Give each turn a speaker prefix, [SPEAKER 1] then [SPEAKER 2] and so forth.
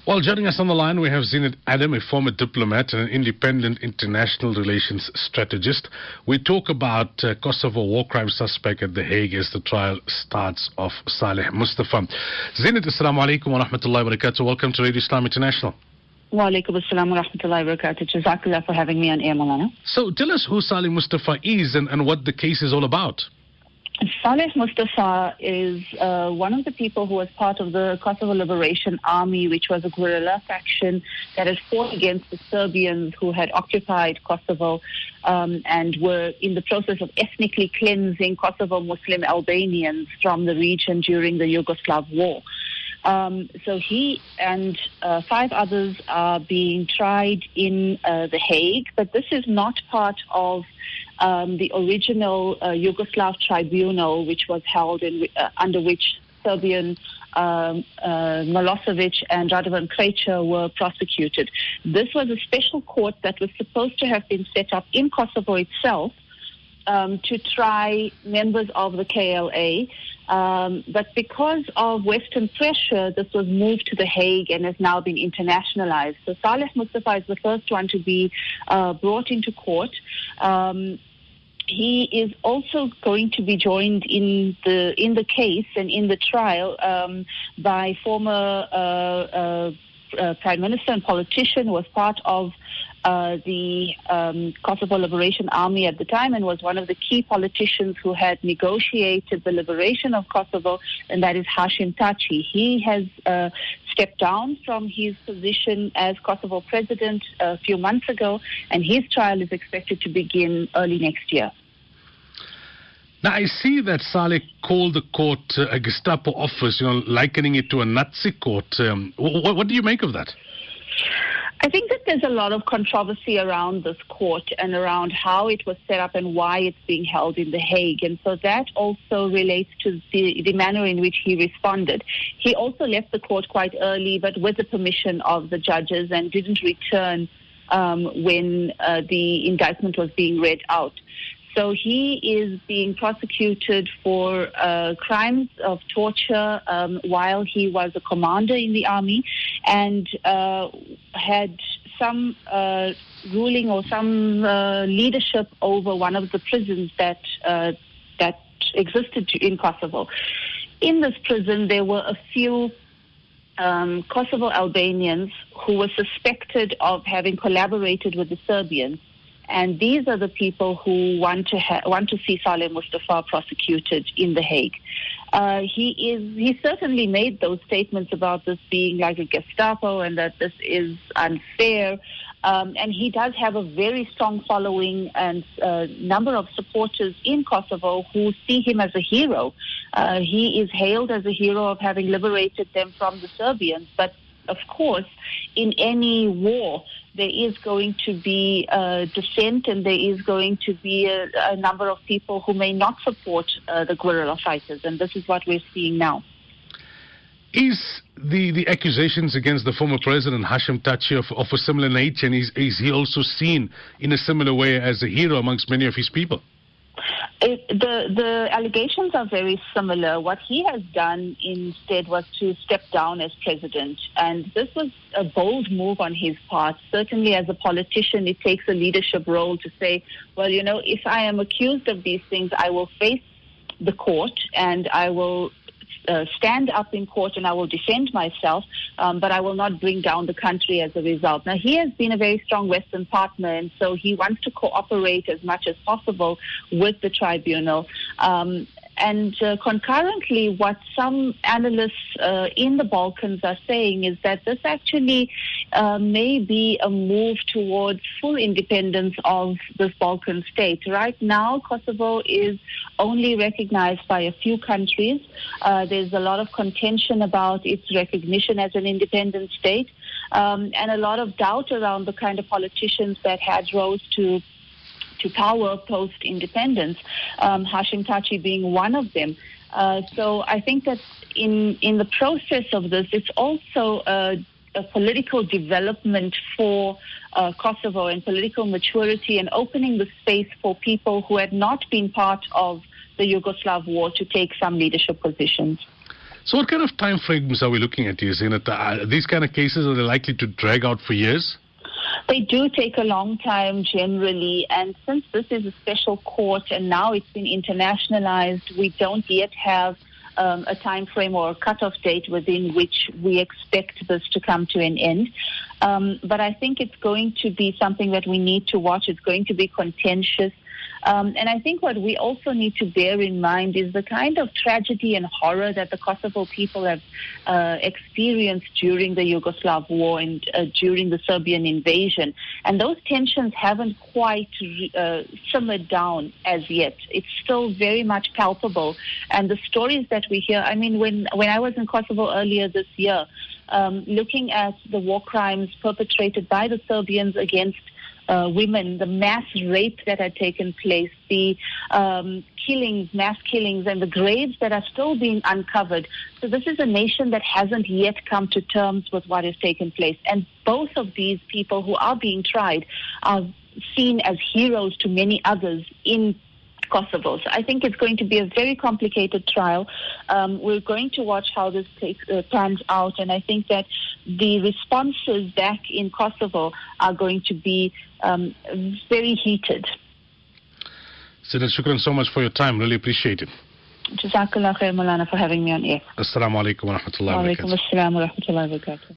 [SPEAKER 1] Well, joining us on the line, we have Zeenat Adam, a former diplomat and an independent international relations strategist. We talk about Kosovo war crime suspect at The Hague as the trial starts of Saleh Mustafa. Zeenat, assalamu alaikum wa rahmatullahi wa barakatuh. Welcome to Radio Islam International.
[SPEAKER 2] Wa alaikum assalam wa rahmatullahi wa barakatuh. Jazakallah for having me on air, Maulana.
[SPEAKER 1] So tell us who Saleh Mustafa is and what the case is all about.
[SPEAKER 2] Saleh Mustafa is one of the people who was part of the Kosovo Liberation Army, which was a guerrilla faction that had fought against the Serbians who had occupied Kosovo and were in the process of ethnically cleansing Kosovo Muslim Albanians from the region during the Yugoslav War. So he and 5 others are being tried in The Hague, but this is not part of the original Yugoslav tribunal, which was held under which Serbian Milosevic and Radovan Krejcir were prosecuted. This was a special court that was supposed to have been set up in Kosovo itself to try members of the KLA. But because of Western pressure, this was moved to The Hague and has now been internationalized. So Saleh Mustafa is the first one to be brought into court. He is also going to be joined in the case and in the trial by former Prime Minister and politician who was part of the Kosovo Liberation Army at the time and was one of the key politicians who had negotiated the liberation of Kosovo, and that is Hashim Thaçi. He has stepped down from his position as Kosovo president a few months ago, and his trial is expected to begin early next year.
[SPEAKER 1] Now, I see that Saleh called the court a Gestapo office, likening it to a Nazi court. What do you make of that?
[SPEAKER 2] I think that there's a lot of controversy around this court and around how it was set up and why it's being held in The Hague. And so that also relates to the manner in which he responded. He also left the court quite early, but with the permission of the judges, and didn't return when the indictment was being read out. So he is being prosecuted for crimes of torture while he was a commander in the army, and had some ruling or some leadership over one of the prisons that existed in Kosovo. In this prison, there were a few Kosovo Albanians who were suspected of having collaborated with the Serbians. And these are the people who want to see Saleh Mustafa prosecuted in The Hague. He certainly made those statements about this being like a Gestapo and that this is unfair. And he does have a very strong following and number of supporters in Kosovo who see him as a hero. He is hailed as a hero of having liberated them from the Serbians. But of course, in any war, there is going to be dissent, and there is going to be a number of people who may not support the guerrilla fighters, and this is what we're seeing now.
[SPEAKER 1] Is the accusations against the former president, Hashim Thaçi, of a similar nature, and is he also seen in a similar way as a hero amongst many of his people? The allegations are very similar. What he has done instead was to step down as president, and this was a bold move on his part. Certainly as a politician, it takes a leadership role to say, well, if I am accused of these things, I will face the court and I will stand up in court and I will defend myself, but I will not bring down the country as a result. Now, he has been a very strong Western partner, and so he wants to cooperate as much as possible with the tribunal. And concurrently, what some analysts in the Balkans are saying is that this actually may be a move towards full independence of this Balkan state. Right now, Kosovo is only recognized by a few countries. There's a lot of contention about its recognition as an independent state, and a lot of doubt around the kind of politicians that had rose to power post-independence, Hashim Thaçi being one of them. So I think that in the process of this, it's also a political development for Kosovo and political maturity, and opening the space for people who had not been part of the Yugoslav war to take some leadership positions. So what kind of time frames are we looking at here, Zeenat? These kind of cases, are they likely to drag out for years?
[SPEAKER 2] They do take a long time generally, and since this is a special court and now it's been internationalized, we don't yet have a time frame or a cutoff date within which we expect this to come to an end. But I think it's going to be something that we need to watch. It's going to be contentious. And I think what we also need to bear in mind is the kind of tragedy and horror that the Kosovo people have experienced during the Yugoslav war and during the Serbian invasion. And those tensions haven't quite simmered down as yet. It's still very much palpable. And the stories that we hear, I mean, when I was in Kosovo earlier this year, looking at the war crimes perpetrated by the Serbians against women, the mass rape that had taken place, the mass killings, and the graves that are still being uncovered. So this is a nation that hasn't yet come to terms with what has taken place. And both of these people who are being tried are seen as heroes to many others in Kosovo. So I think it's going to be a very complicated trial. We're going to watch how this pans out, and I think that the responses back in Kosovo are going to be very heated.
[SPEAKER 1] Zeenat, shukran so much for your time. Really appreciate it.
[SPEAKER 2] Jazakallah khair, Maulana, for having me on air.
[SPEAKER 1] Assalamu alaikum wa rahmatullahi wa barakatuh.
[SPEAKER 2] Wa alaikum assalam wa rahmatullahi wa barakatuh.